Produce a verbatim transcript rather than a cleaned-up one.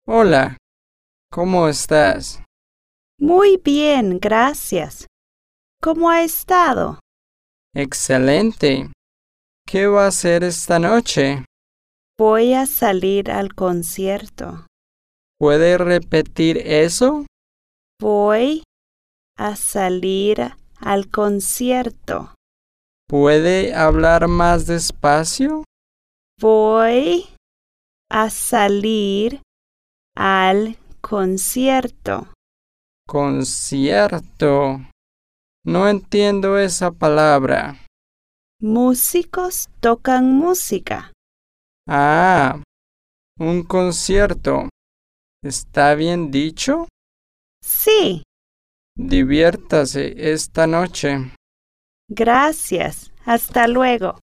Hola, ¿cómo estás? Muy bien, gracias. ¿Cómo ha estado? Excelente. ¿Qué va a hacer esta noche? Voy a salir al concierto. ¿Puede repetir eso? Voy a salir al concierto. ¿Puede hablar más despacio? Voy a salir al concierto. Concierto. No entiendo esa palabra. Músicos tocan música. Ah, un concierto. ¿Está bien dicho? Sí, Diviértase esta noche. gracias. Hasta luego.